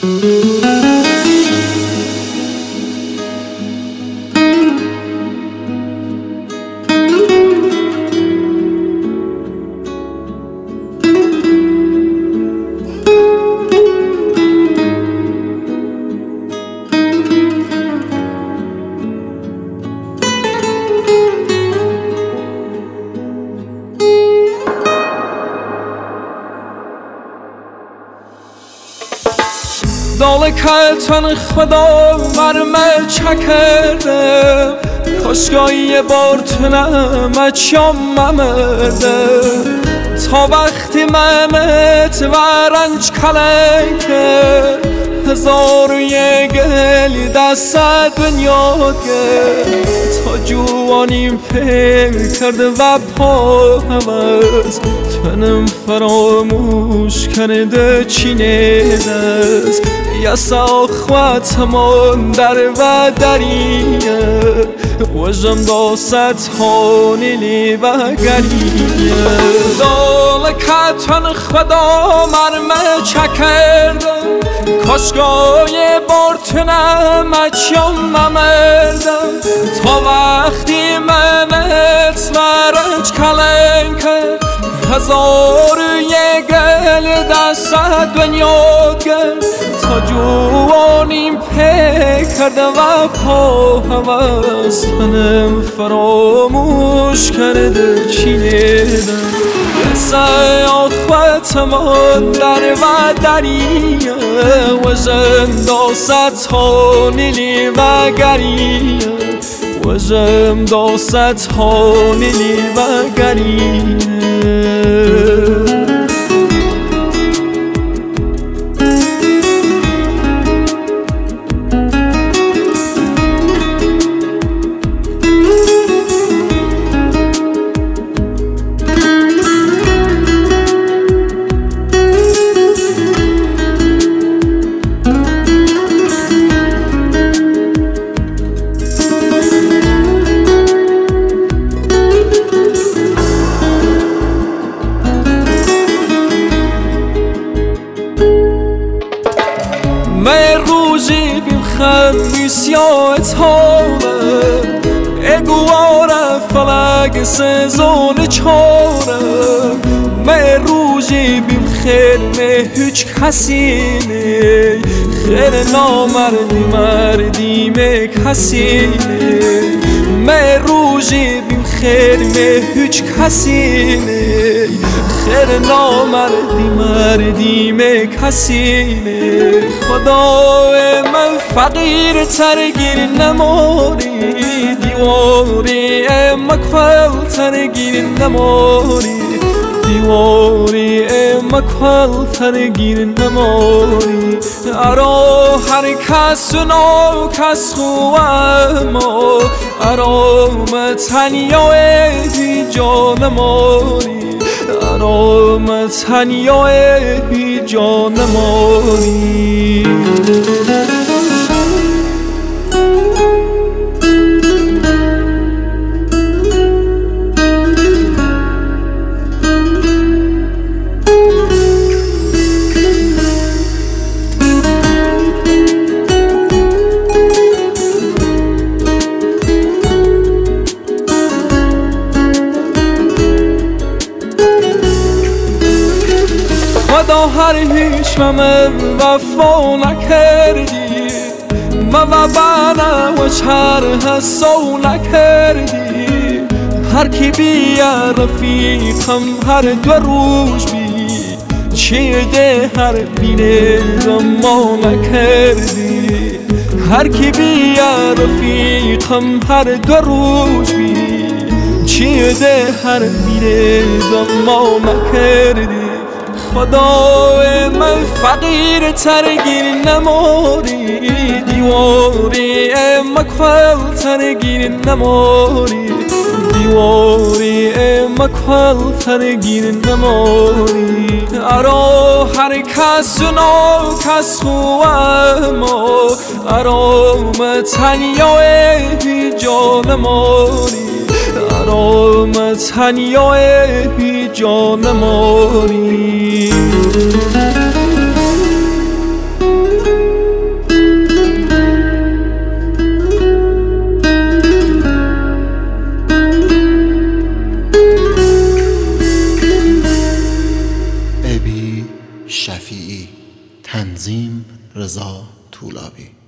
داله کلتن خدا مرمه چکرده کاشگاه یه بار تنم اچام ممرده تا وقتی منت ورنج کلنکه هزار و یه گلی دست دنیا گرد تا جوانیم پیر کرده و پا هوز تنم فراموش کرده چینه دست یا ساخوات همون در و دریه وجم داست خانیلی و گریه دال کتن خدا مرمه چکردم کاشگاه بار تنم اچام ممردم تا وقتی منت ورنج کلن کرد هزار یه گل دست دنیا کرد تا جوانیم پی کرده و پا هوس تنم فراموش کرده چینیدم یه سیاختمان در و دریه و زنداست خانیلی و گریه و زنداست خانیلی و گریه روزی بیم خمیس یا اتاره اگواره فلق سزون چاره من روزی بیم خیر نه هیچ کسی نه خیر نامردی مردی می کسی نه من روزی بیم خیر نه هیچ کسی نه خیر نامردی مردی می کسی نه خدای من فقیر ترگیر نماری دیواری مکفل ترگیر نماری دیواری مکفل ترگیر نماری ارا هر کس نو کس خواه ما ارام تنیای جان ماری ارام تنیای جان ماری خدا هر هیچ من وفا نکردی من و بنا و چر حسو نکردی هر کی بیا رفیقم هر دو روز بی چیه ده هر بینه ما نکردی هر کی بیا رفیقم هر دو روز بی چیه ده هر بینه ما نکردی خدای من فقیر ترگیر نماری دیواری مکفل ترگیر نماری دیواری مکفل ترگیر نماری ارا هر کس نو کس خواه ما ارام تنیای جان ماری ارام تنیای جان ماری تنظیم رضا طولابی.